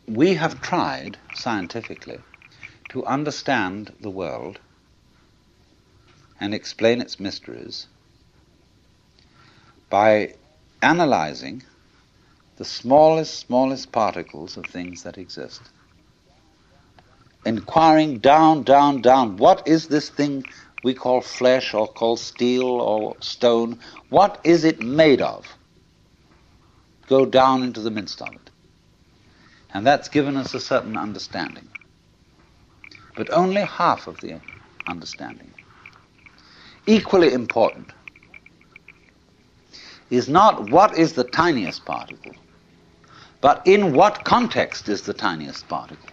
we have tried scientifically to understand the world and explain its mysteries by analyzing the smallest particles of things that exist. Inquiring down, what is this thing we call flesh or call steel or stone? What is it made of? Go down into the midst of it. And that's given us a certain understanding. But only half of the understanding. Equally important is not what is the tiniest particle, but in what context is the tiniest particle.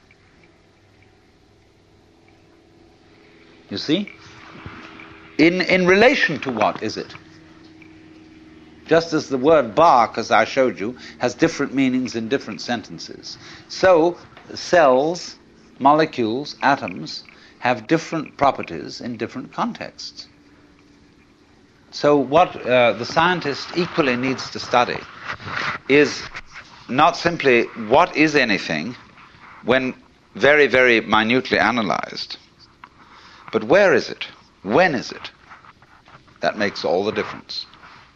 You see? In relation to what is it? Just as the word bark, as I showed you, has different meanings in different sentences. So cells, molecules, atoms have different properties in different contexts. So what the scientist equally needs to study is not simply what is anything when very, very minutely analyzed, but where is it? When is it? That makes all the difference.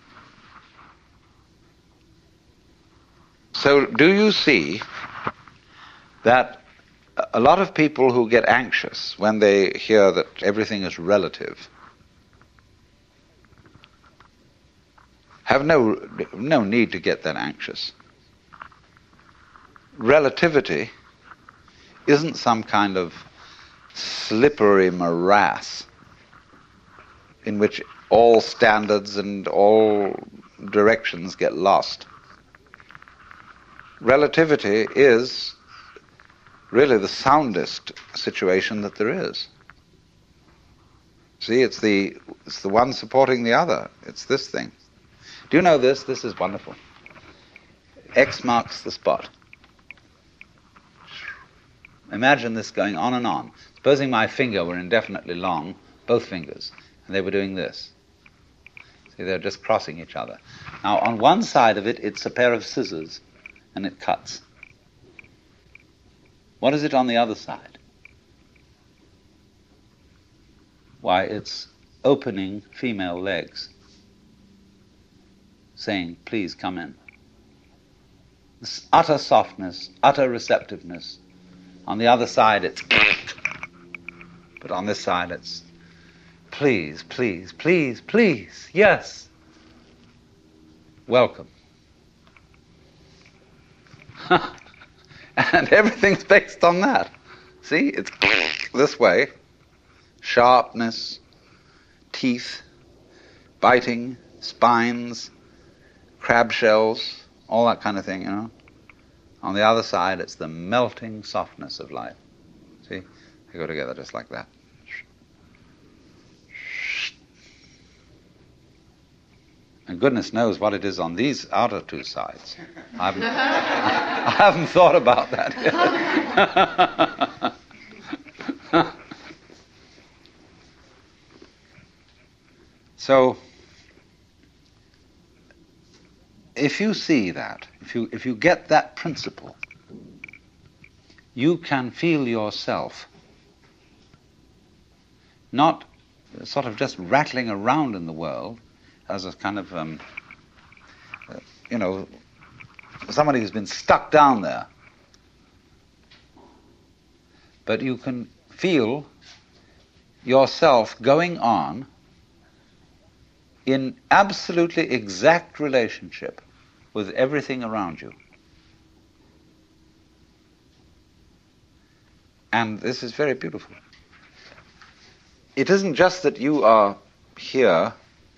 So do you see that a lot of people who get anxious when they hear that everything is relative have no need to get that anxious. Relativity isn't some kind of slippery morass in which all standards and all directions get lost. Relativity is really the soundest situation that there is. See, it's the one supporting the other. It's this thing. Do you know this? This is wonderful. X marks the spot. Imagine this going on and on. Supposing my finger were indefinitely long, both fingers, and they were doing this. See, they're just crossing each other. Now, on one side of it, it's a pair of scissors, and it cuts. What is it on the other side? Why, it's opening female legs, saying, please come in. This utter softness, utter receptiveness. On the other side, it's but on this side, it's please, please, please, please, yes. Welcome. And everything's based on that. See, it's this way. Sharpness, teeth, biting, spines, crab shells, all that kind of thing, you know. On the other side, it's the melting softness of life. See? They go together just like that. And goodness knows what it is on these outer two sides. I haven't thought about that yet. So, if you see that, if you get that principle, you can feel yourself not sort of just rattling around in the world as a kind of, somebody who's been stuck down there. But you can feel yourself going on in absolutely exact relationship with everything around you. And this is very beautiful. It isn't just that you are here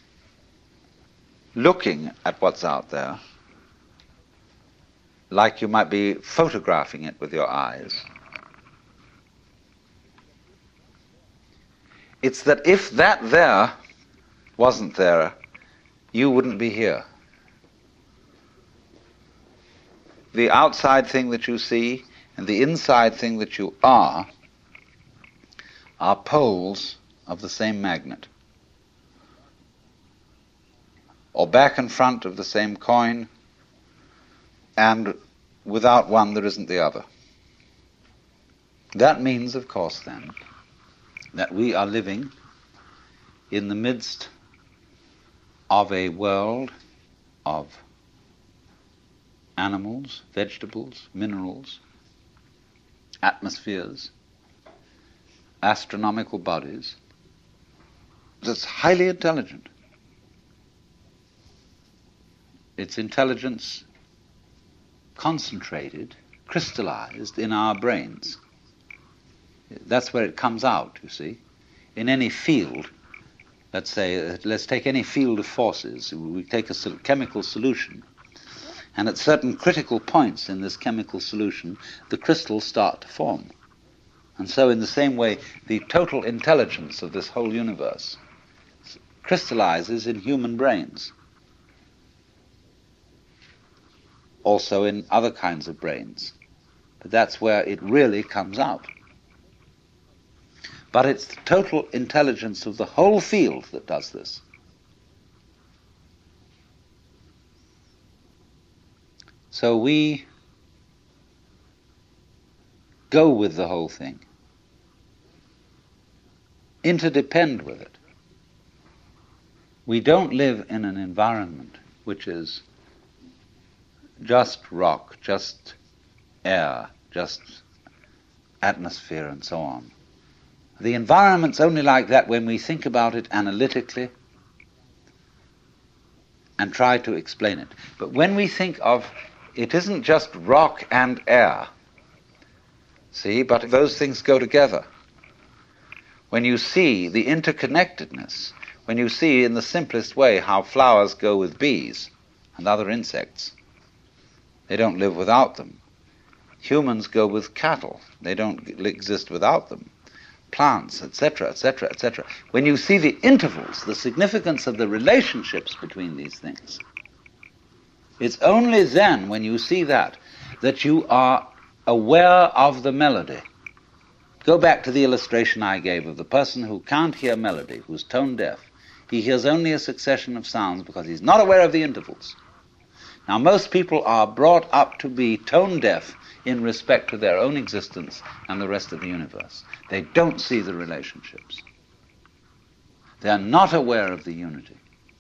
looking at what's out there, like you might be photographing it with your eyes. It's that if that there wasn't there, you wouldn't be here. The outside thing that you see and the inside thing that you are poles of the same magnet, or back and front of the same coin, and without one there isn't the other. That means, of course, then, that we are living in the midst of a world of animals, vegetables, minerals, atmospheres, astronomical bodies, that's highly intelligent. Its intelligence concentrated, crystallized in our brains. That's where it comes out, you see. In any field, let's take any field of forces. We take a chemical solution, and at certain critical points in this chemical solution, the crystals start to form. And so in the same way, the total intelligence of this whole universe crystallizes in human brains. Also in other kinds of brains. But that's where it really comes out. But it's the total intelligence of the whole field that does this. So we go with the whole thing, interdepend with it. We don't live in an environment which is just rock, just air, just atmosphere and so on. The environment's only like that when we think about it analytically and try to explain it. But when we think of, it isn't just rock and air, see, but those things go together. When you see the interconnectedness, when you see in the simplest way how flowers go with bees and other insects, they don't live without them. Humans go with cattle. They don't exist without them. Plants, etc., etc., etc. When you see the intervals, the significance of the relationships between these things, it's only then, when you see that you are aware of the melody. Go back to the illustration I gave of the person who can't hear melody, who's tone deaf. He hears only a succession of sounds because he's not aware of the intervals. Now, most people are brought up to be tone deaf in respect to their own existence and the rest of the universe. They don't see the relationships. They are not aware of the unity.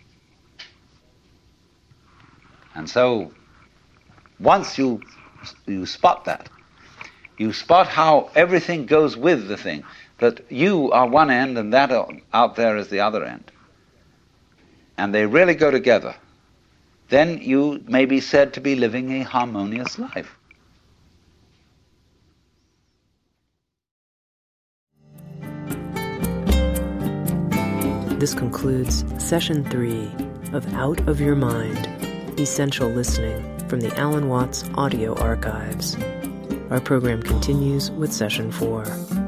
And so, once you spot that, you spot how everything goes with the thing, that you are one end and that out there is the other end, and they really go together, then you may be said to be living a harmonious life. This concludes Session 3 of Out of Your Mind, Essential Listening from the Alan Watts Audio Archives. Our program continues with Session 4.